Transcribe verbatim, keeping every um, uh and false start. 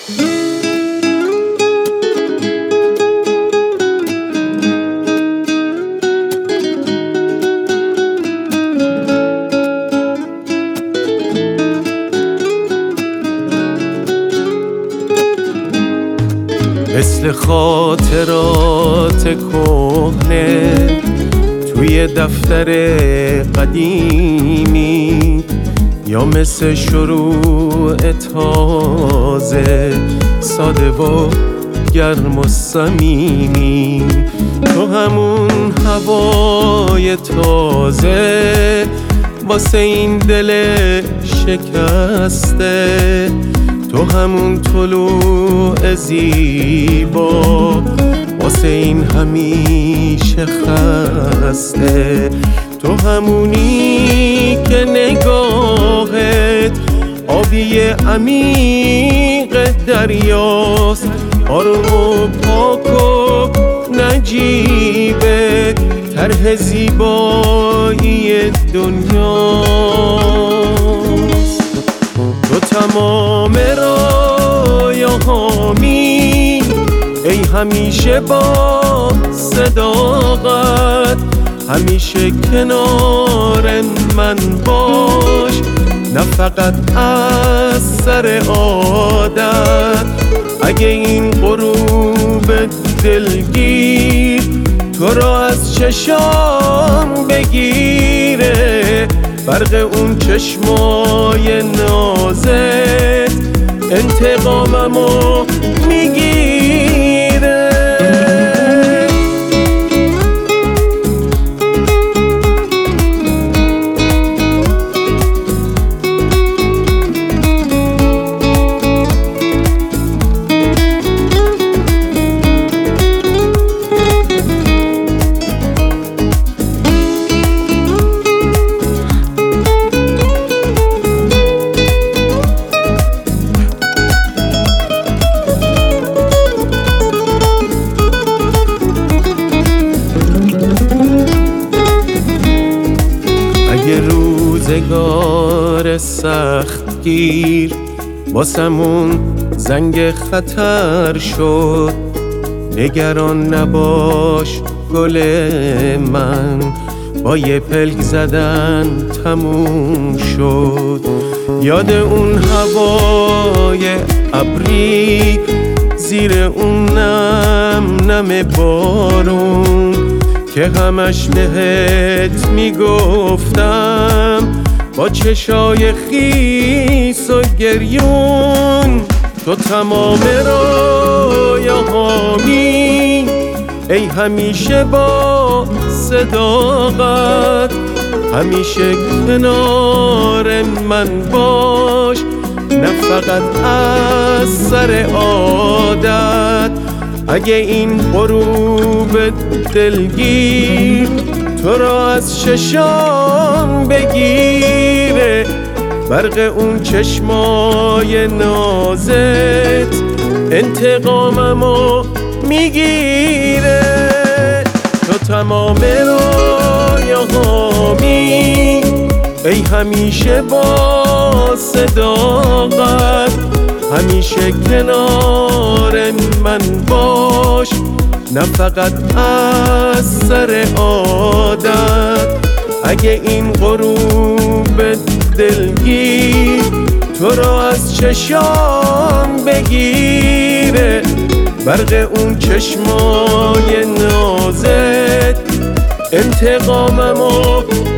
مثل خاطرات کهنه توی دفتر قدیمی، یا مثل شروع تازه ساده و گرم و صمیمی. تو همون هوای تازه واسه این دل شکسته، تو همون طلوع زیبا واسه این همیشه خسته، تو همونی که نگاهت آبی عمیق دریاست، آروم و پاک و نجیبه طرح زیبایی دنیاست. تو تمام رایه‌هامی، ای همیشه با صداقت، همیشه کنار من باش، نه فقط از سر عادت. اگه این غروب دلگیر تو را از چشام بگیره، برق اون چشمای نازت انتقاممو میگیره. روزگار سخت گیر واسمون زنگ خطر شد، نگران نباش گل من، با یه پلک زدن تموم شد. یاد اون هوای ابری زیر اون نم نم بارون که همش بهت میگفتم با چشای خیس و گریون. تو تمام رایه‌هامی، ای همیشه با صداقت، همیشه کنار من باش، نه فقط از سر عادت. اگه این غروب دلگیر تو را از چشام بگیره، برق اون چشمای نازت انتقاممو میگیره. تو تمام رایه‌هامی، ای همیشه با صداقت، همیشه کنار من باش، نه فقط از سر عادت. اگه این غروب دلگیر تو را از چشام بگیره، برق اون چشمای نازت انتقاممو